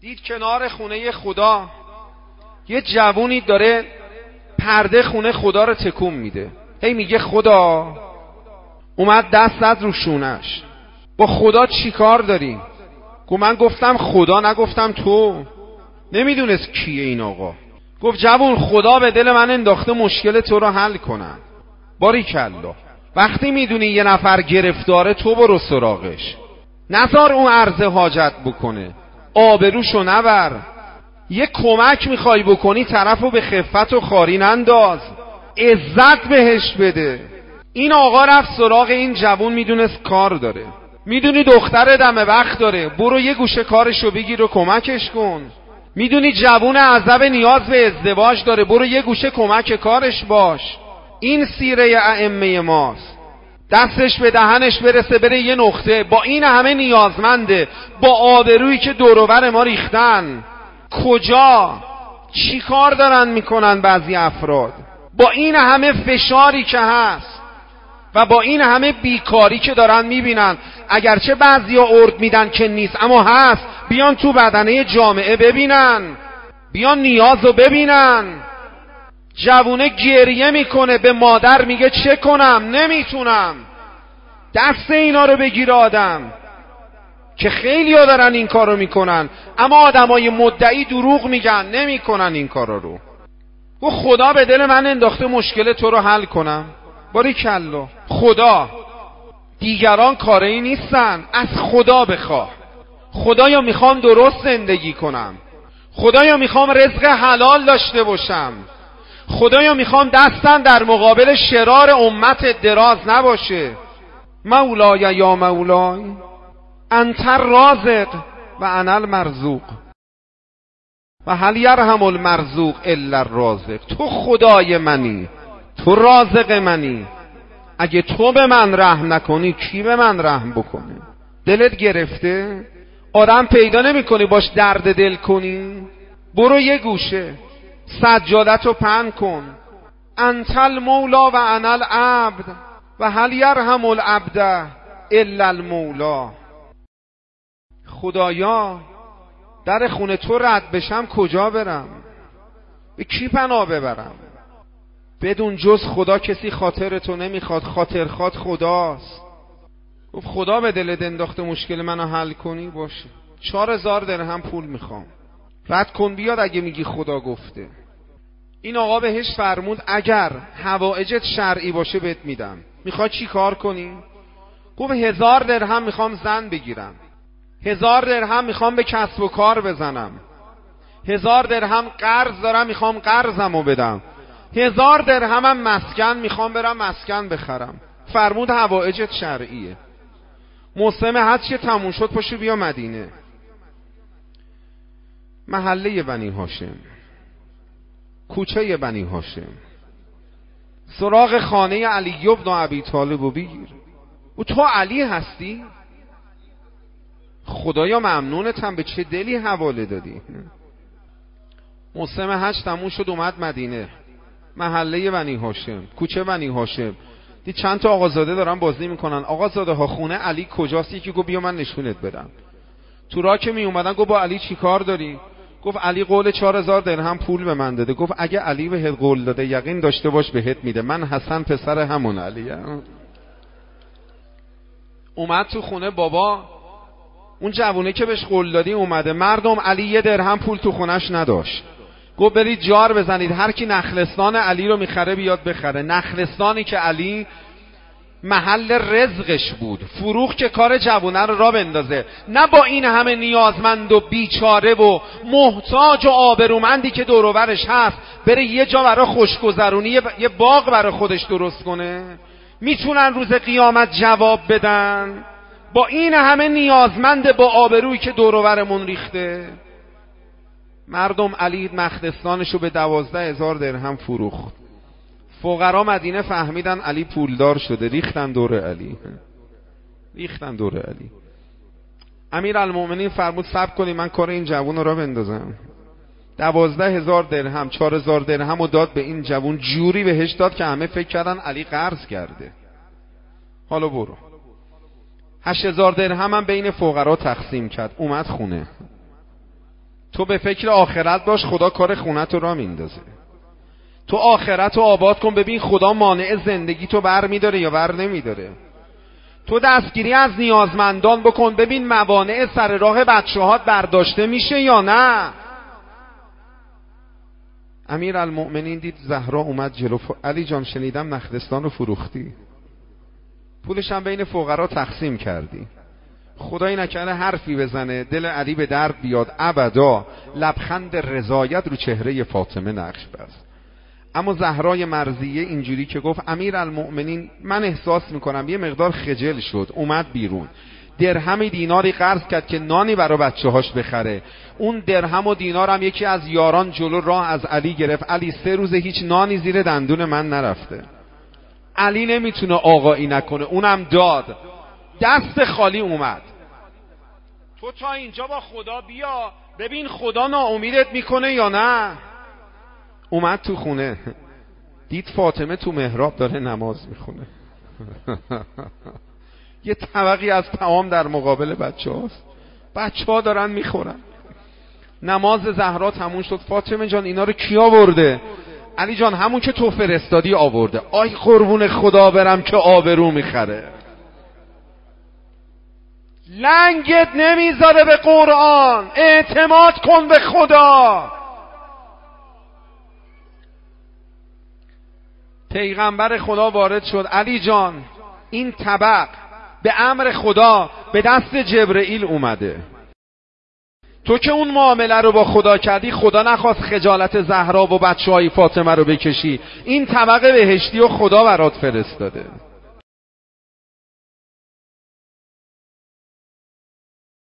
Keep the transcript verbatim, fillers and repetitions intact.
دید کنار خونه خدا یه جوونی داره پرده خونه خدا رو تکون میده، هی میگه خدا. اومد دست زد رو شونش، با خدا چی کار داریم؟ گفت من گفتم خدا، نگفتم تو. نمیدونست کیه این آقا. گفت جوون خدا به دل من انداخته مشکل تو رو حل کنم. باریکلا. وقتی میدونی یه نفر گرفتاره تو برو سراغش، نذار اون عرض حاجت بکنه، آبروشو نبر. یه کمک میخوای بکنی طرفو به خفت و خاری ننداز، عزت بهش بده. این آقا رفت سراغ این جوون، میدونست کار داره، میدونی دختر دم وقت داره، برو یه گوشه کارشو بگیر و کمکش کن. میدونی جوون عزب نیاز به ازدواج داره، برو یه گوشه کمک کارش باش. این سیره ائمه ماست. دستش به دهنش برسه بره یه نقطه، با این همه نیازمنده، با آبرویی که دور و بر ما ریختن، کجا چی کار دارن میکنن بعضی افراد؟ با این همه فشاری که هست و با این همه بیکاری که دارن میبینن، اگرچه بعضیا ارد میدن که نیست، اما هست. بیان تو بدنه جامعه ببینن، بیان نیازو ببینن. جوونه گریه میکنه، به مادر میگه چه کنم، نمیتونم. دست اینا رو بگیر آدم، که خیلی ها دارن این کارو میکنن، اما آدمای مدعی دروغ میگن، نمیکنن این کارا رو. و خدا به دل من انداخته مشکل تو رو حل کنم. باریکلا. خدا، دیگران کاری نیستن، از خدا بخواه. خدایا میخوام درست زندگی کنم، خدایا میخوام رزق حلال داشته باشم، خدایا میخوام دستم در مقابل شرار امت دراز نباشه. مولای یا مولای انت الرازق و انا المرزوق و هل یرحم المرزوق الا الرازق. تو خدای منی، تو رازق منی، اگه تو به من رحم نکنی کی به من رحم بکنه؟ دلت گرفته؟ آدم پیدا نمی کنی باش درد دل کنی؟ برو یه گوشه سجادتو پهن کن. انت المولا و انا العبد و هل یرحم العبد الا المولا. خدایا در خونه تو رد بشم کجا برم؟ به کی پناه ببرم؟ بدون جز خدا کسی خاطر تو نمیخواد، خاطر خواد خداست. گفت خدا به دلت انداخته مشکل منو حل کنی، باشه. چهار هزار درهم پول میخوام، رد کن بیاد اگه میگی خدا گفته. این آقا بهش فرمود اگر حوائجت شرعی باشه بهت میدم. میخوای چی کار کنی؟ گفت هزار درهم میخوام زن بگیرم، هزار درهم میخوام به کسب و کار بزنم، هزار درهم قرض دارم میخوام قرضمو بدم، هزار درهمم مسکن میخوام برم مسکن بخرم. فرمود حوائجت شرعیه. موسم حج که تموم شد پاشو بیا مدینه. محله بنی هاشم، کوچه بنی هاشم، سراغ خانه علی بن ابی طالب و بگیر. و تو علی هستی؟ خدایا ممنونتم، به چه دلی حواله دادی. موسم حج تموم شد، اومد مدینه، محله بنی هاشم، کوچه بنی هاشم. دید چند تا آقازاده دارن بازی میکنن. آقازاده ها خونه علی کجاست؟ یکی گفت بیا من نشونت بدم. تو راه که می اومدن گفت با علی چی کار داری؟ گفت علی قول چهار هزار درهم پول به من داده. گفت اگه علی بهت قول داده یقین داشته باش بهت میده، من حسن پسر همون علیه. اومد تو خونه بابا، اون جوونه که بهش قول دادی اومده. مردم علی یه درهم پول تو خونش نداشت. گفت برید جار بزنید، هر کی نخلستان علی رو میخره بیاد بخره. نخلستانی که علی محل رزقش بود، فروخت که کار جوونه رو را بندازه، نه با این همه نیازمند و بیچاره و محتاج و آبرومندی که دور و برش هست بره یه جا برای خوشگذرونی یه باغ برای خودش درست کنه. میتونن روز قیامت جواب بدن با این همه نیازمند با آبرویی که دور و برمون ریخته؟ مردم علی مخدستانشو به دوازده هزار درهم فروخت. فقرا مدینه فهمیدن علی پولدار شده، ریختن دور علی، ریختن دور علی. امیر المومنین فرمود صبر کنی من کار این جوون رو بندازم. دوازده هزار درهم، چهار هزار درهم رو داد به این جوون، جوری بهش داد که همه فکر کردن علی قرض کرده. حالا برو. هشت هزار درهم هم بین فقرا تقسیم کرد. اومد خونه. تو به فکر آخرت باش، خدا کار خونت رو را میندازه. تو آخرت رو آباد کن، ببین خدا مانع زندگی تو بر میداره یا بر نمیداره. تو دستگیری از نیازمندان بکن، ببین موانع سر راه بچه‌هات برداشته میشه یا نه. امیرالمؤمنین دید زهرا اومد جلو. علی جان شنیدم نخلستان رو فروختی، پولش هم بین فقرا تقسیم کردی. خدایی نکنه حرفی بزنه دل علی به درد بیاد. ابدا. لبخند رضایت رو چهره فاطمه نقش بست. اما زهرای مرضیه اینجوری که گفت امیرالمؤمنین من احساس میکنم یه مقدار خجل شد، اومد بیرون، درهم دیناری قرض کرد که نانی برای بچه‌هاش بخره. اون درهم و دینار هم یکی از یاران جلو راه از علی گرفت. علی سه روزه هیچ نانی زیر دندون من نرفته. علی نمیتونه آقایی نکنه، اونم داد، دست خالی اومد. تو تا اینجا با خدا بیا ببین خدا ناامیدت میکنه یا نه. اومد تو خونه، دید فاطمه تو محراب داره نماز میخونه. یه طبقی از طعام در مقابل بچه هاست، بچه ها دارن میخورن. نماز زهرا تموم شد. فاطمه جان اینا رو کی آورده؟ علی جان همون که تو فرستادی آورده. آی قربون خدا برم که آبرو میخره. لنگت نمیذاره به قرآن، اعتماد کن به خدا. پیغمبر خدا وارد شد. علی جان این طبق به امر خدا به دست جبرئیل اومده. تو که اون معامله رو با خدا کردی، خدا نخواست خجالت زهرا و بچه‌های فاطمه رو بکشی. این طبق بهشتی و خدا برات فرستاده.